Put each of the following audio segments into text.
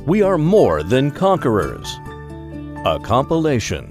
We Are More Than Conquerors, a compilation.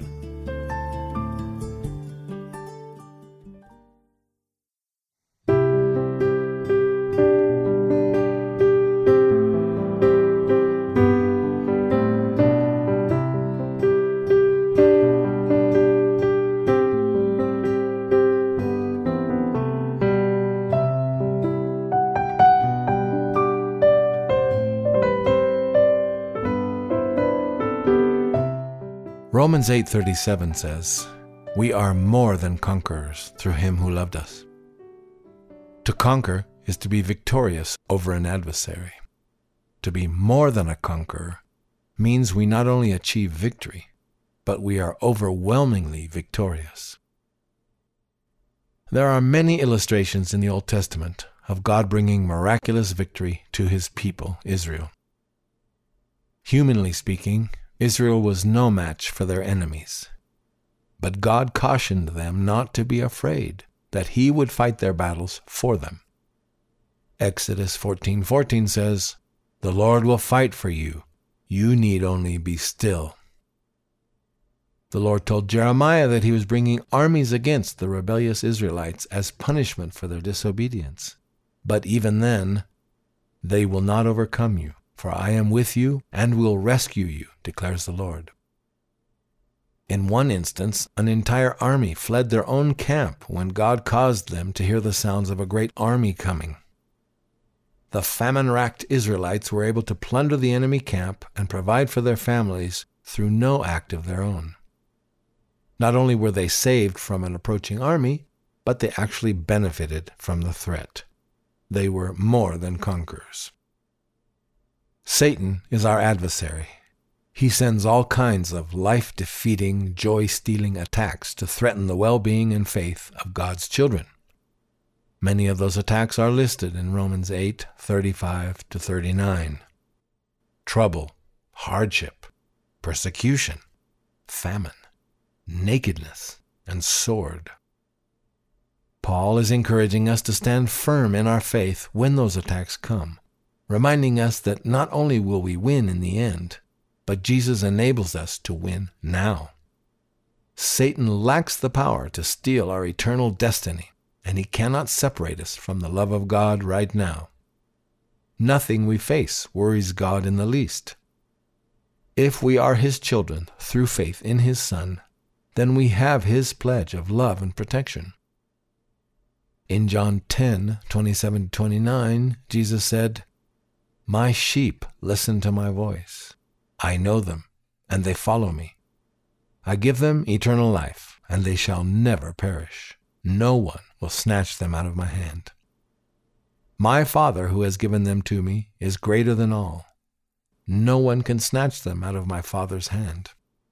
Romans 8:37 says, "We are more than conquerors through him who loved us." To conquer is to be victorious over an adversary. To be more than a conqueror means we not only achieve victory, but we are overwhelmingly victorious. There are many illustrations in the Old Testament of God bringing miraculous victory to his people, Israel. Humanly speaking, Israel was no match for their enemies. But God cautioned them not to be afraid, that he would fight their battles for them. Exodus 14:14 says, "The Lord will fight for you. You need only be still." The Lord told Jeremiah that he was bringing armies against the rebellious Israelites as punishment for their disobedience. But even then, "They will not overcome you, for I am with you and will rescue you," declares the Lord. In one instance, an entire army fled their own camp when God caused them to hear the sounds of a great army coming. The famine-racked Israelites were able to plunder the enemy camp and provide for their families through no act of their own. Not only were they saved from an approaching army, but they actually benefited from the threat. They were more than conquerors. Satan is our adversary. He sends all kinds of life-defeating, joy-stealing attacks to threaten the well-being and faith of God's children. Many of those attacks are listed in Romans 8:35-39. Trouble, hardship, persecution, famine, nakedness, and sword. Paul is encouraging us to stand firm in our faith when those attacks come, reminding us that not only will we win in the end, but Jesus enables us to win now. Satan lacks the power to steal our eternal destiny, and he cannot separate us from the love of God right now. Nothing we face worries God in the least. If we are his children through faith in his Son, then we have his pledge of love and protection. In John 10:27-29, Jesus said, "My sheep listen to my voice. I know them, and they follow me. I give them eternal life, and they shall never perish. No one will snatch them out of my hand. My Father who has given them to me is greater than all. No one can snatch them out of my Father's hand."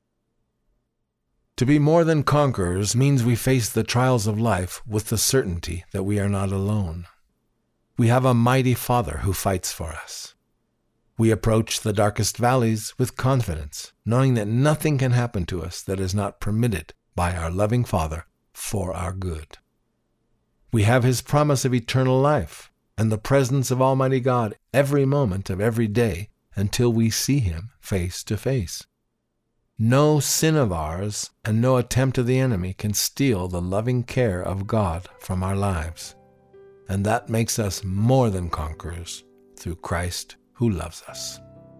To be more than conquerors means we face the trials of life with the certainty that we are not alone. We have a mighty Father who fights for us. We approach the darkest valleys with confidence, knowing that nothing can happen to us that is not permitted by our loving Father for our good. We have his promise of eternal life and the presence of Almighty God every moment of every day until we see him face to face. No sin of ours and no attempt of the enemy can steal the loving care of God from our lives. And that makes us more than conquerors through Christ who loves us.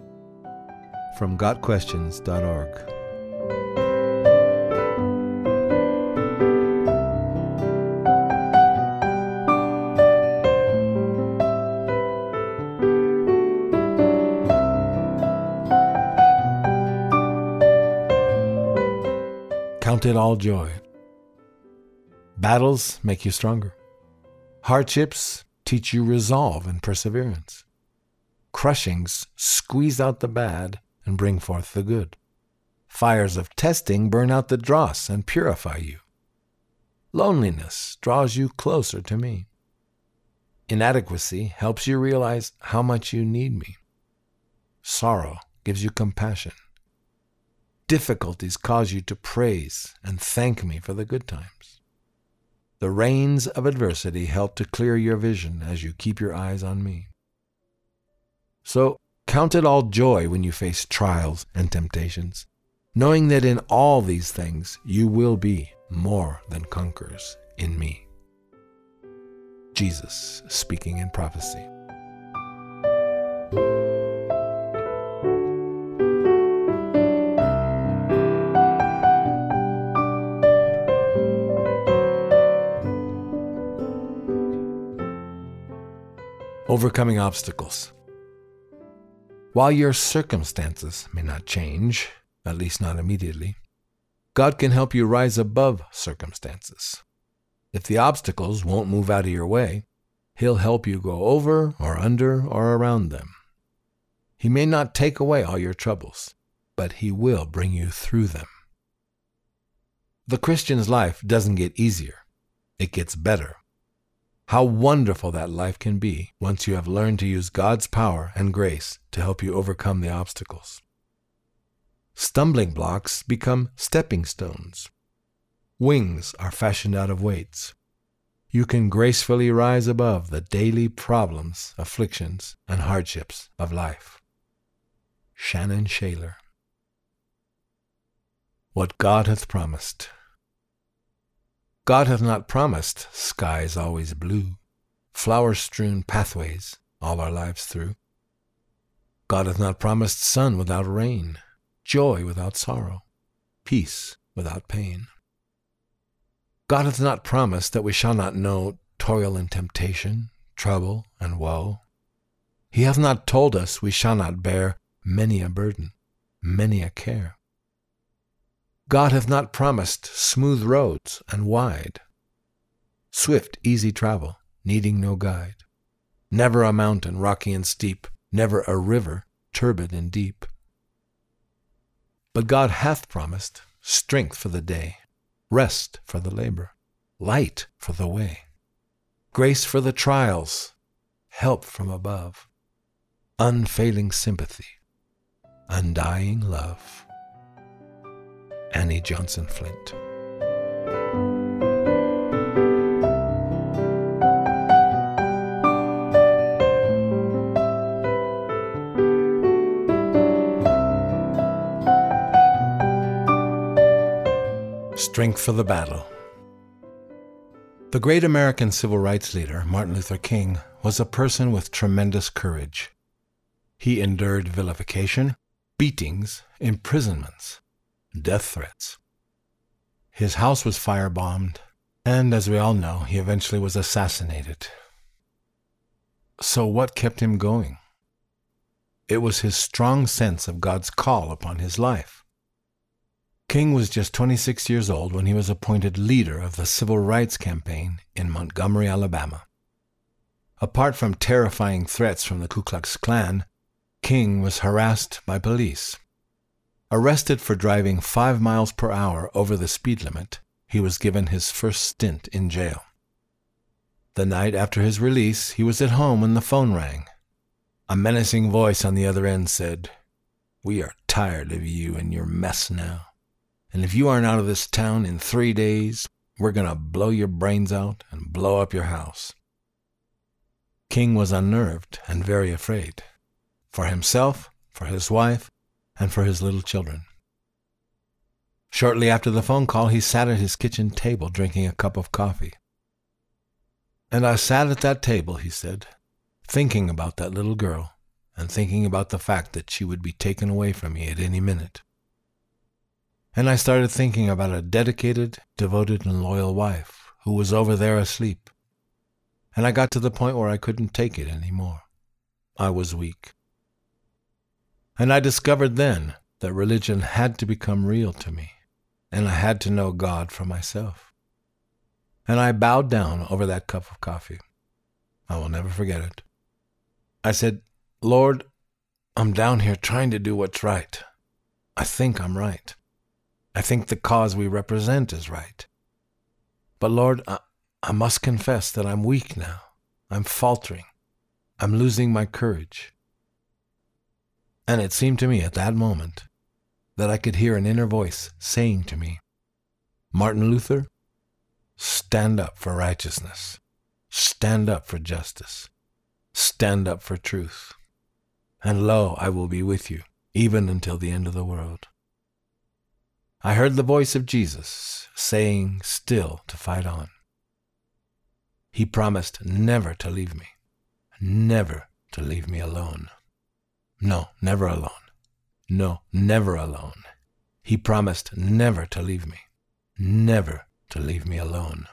From GotQuestions.org. Count it all joy. Battles make you stronger. Hardships teach you resolve and perseverance. Crushings squeeze out the bad and bring forth the good. Fires of testing burn out the dross and purify you. Loneliness draws you closer to me. Inadequacy helps you realize how much you need me. Sorrow gives you compassion. Difficulties cause you to praise and thank me for the good times. The rains of adversity help to clear your vision as you keep your eyes on me. So, Count it all joy when you face trials and temptations, knowing that in all these things you will be more than conquerors in me. Jesus speaking in prophecy. Overcoming obstacles. While your circumstances may not change, at least not immediately, God can help you rise above circumstances. If the obstacles won't move out of your way, He'll help you go over or under or around them. He may not take away all your troubles, but He will bring you through them. The Christian's life doesn't get easier. It gets better. How wonderful that life can be once you have learned to use God's power and grace to help you overcome the obstacles. Stumbling blocks become stepping stones. Wings are fashioned out of weights. You can gracefully rise above the daily problems, afflictions, and hardships of life. Shannon Shaler. What God hath promised. God hath not promised skies always blue, flower-strewn pathways all our lives through. God hath not promised sun without rain, joy without sorrow, peace without pain. God hath not promised that we shall not know toil and temptation, trouble and woe. He hath not told us we shall not bear many a burden, many a care. God hath not promised smooth roads and wide, swift, easy travel, needing no guide, never a mountain rocky and steep, never a river turbid and deep. But God hath promised strength for the day, rest for the labor, light for the way, grace for the trials, help from above, unfailing sympathy, undying love. Annie Johnson Flint. Strength for the battle. The great American civil rights leader, Martin Luther King, was a person with tremendous courage. He endured vilification, beatings, imprisonments, death threats. His house was firebombed, and as we all know, he eventually was assassinated. So what kept him going? It was his strong sense of God's call upon his life. King was just 26 years old when he was appointed leader of the civil rights campaign in Montgomery, Alabama. Apart from terrifying threats from the Ku Klux Klan, King was harassed by police. Arrested for driving 5 miles per hour over the speed limit, he was given his first stint in jail. The night after his release, he was at home when the phone rang. A menacing voice on the other end said, "We are tired of you and your mess now. And if you aren't out of this town in 3 days, we're going to blow your brains out and blow up your house." King was unnerved and very afraid, for himself, for his wife, and for his little children. Shortly after the phone call, he sat at his kitchen table drinking a cup of coffee. "And I sat at that table," he said, "thinking about that little girl and thinking about the fact that she would be taken away from me at any minute. And I started thinking about a dedicated, devoted, and loyal wife who was over there asleep. And I got to the point where I couldn't take it anymore. I was weak. And I discovered then that religion had to become real to me, and I had to know God for myself. And I bowed down over that cup of coffee. I will never forget it. I said, 'Lord, I'm down here trying to do what's right. I think I'm right. I think the cause we represent is right. But Lord, I must confess that I'm weak now. I'm faltering. I'm losing my courage.' And it seemed to me at that moment that I could hear an inner voice saying to me, 'Martin Luther, stand up for righteousness. Stand up for justice. Stand up for truth. and lo, I will be with you, even until the end of the world. I heard the voice of Jesus saying still to fight on. He promised never to leave me, never to leave me alone. No, never alone. No, never alone. He promised never to leave me, never to leave me alone.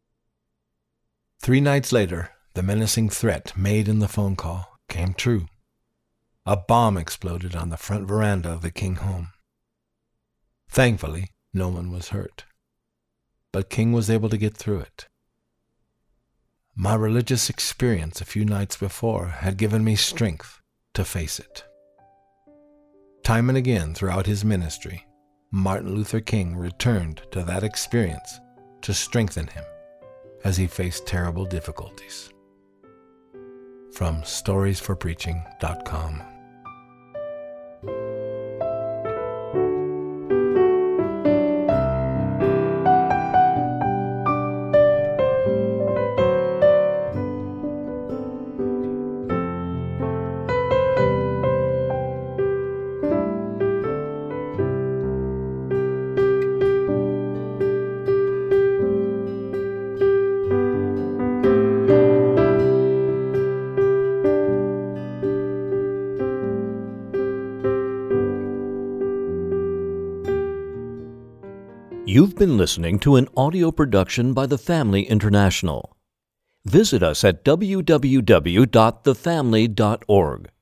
3 nights later, the menacing threat made in the phone call came true. A bomb exploded on the front veranda of the King home. Thankfully, no one was hurt, but King was able to get through it. My religious experience a few nights before had given me strength to face it. Time and again throughout his ministry, Martin Luther King returned to that experience to strengthen him as he faced terrible difficulties. From storiesforpreaching.com. You've been listening to an audio production by The Family International. Visit us at www.thefamily.org.